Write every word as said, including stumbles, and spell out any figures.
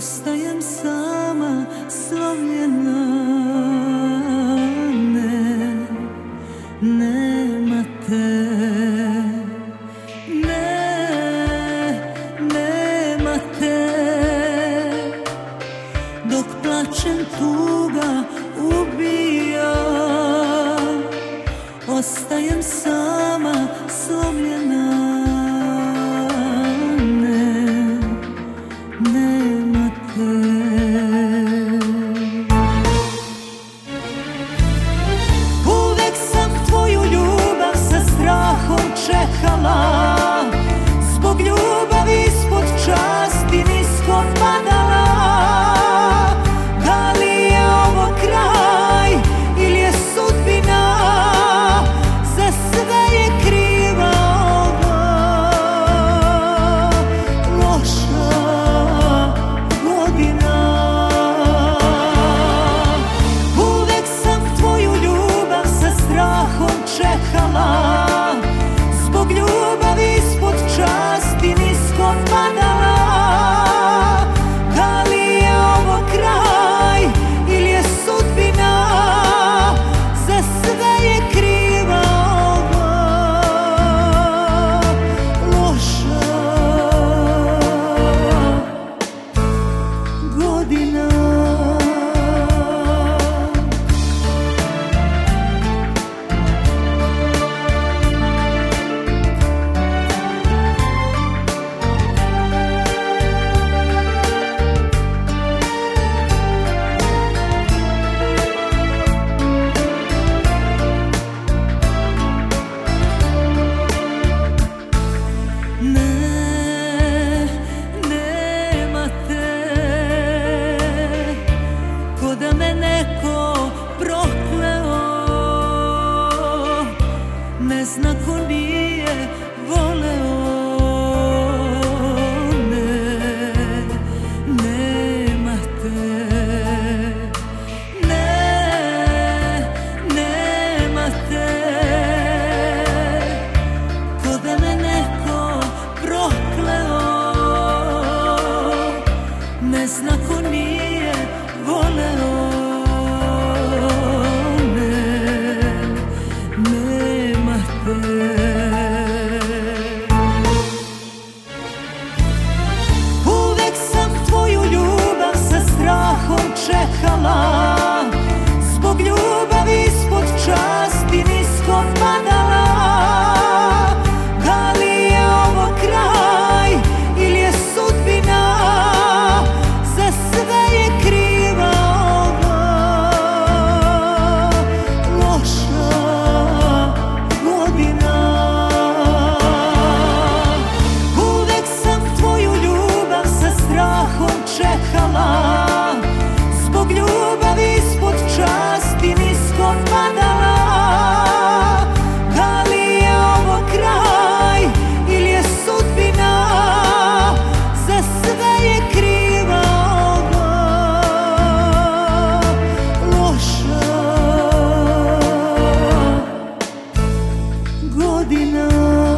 ostajem sama, slomljena. Ne, nema te. Ne, nema te. Dok plačem, tuga ubija. Ostajem sama, slomljena. Uvek sam tvoju ljubav sa strahom čekala, zbog ljubavi ispod časti nisko padala. Da li je ovo kraj ili je sudbina, za sve je kriva ova loša godina. Uvek sam tvoju ljubav sa strahom čekala, zbog ljubavi ispod časti nisko padala. Da li je ovo kraj ili je sudbina, za sve je kriva ova loša godina. Ne, nema te. Ko da me neko prokleo, ne zna ko nije voleo. Ne, nema te. Ne, nema te. Ko da me neko prokleo, ne zna ko nije voleo. Ne, nema te. Uvek sam tvoju ljubav sa strahom čekala, zbog ljubavi ispod časti nisko padala. Da li je ovo kraj ili je sudbina, za sve je kriva ova loša godina. Uvek sam tvoju ljubav sa strahom čekala, zbog ljubavi ispod časti nisko padala. Da li je ovo kraj ili je sudbina, za sve je kriva ova loša godina.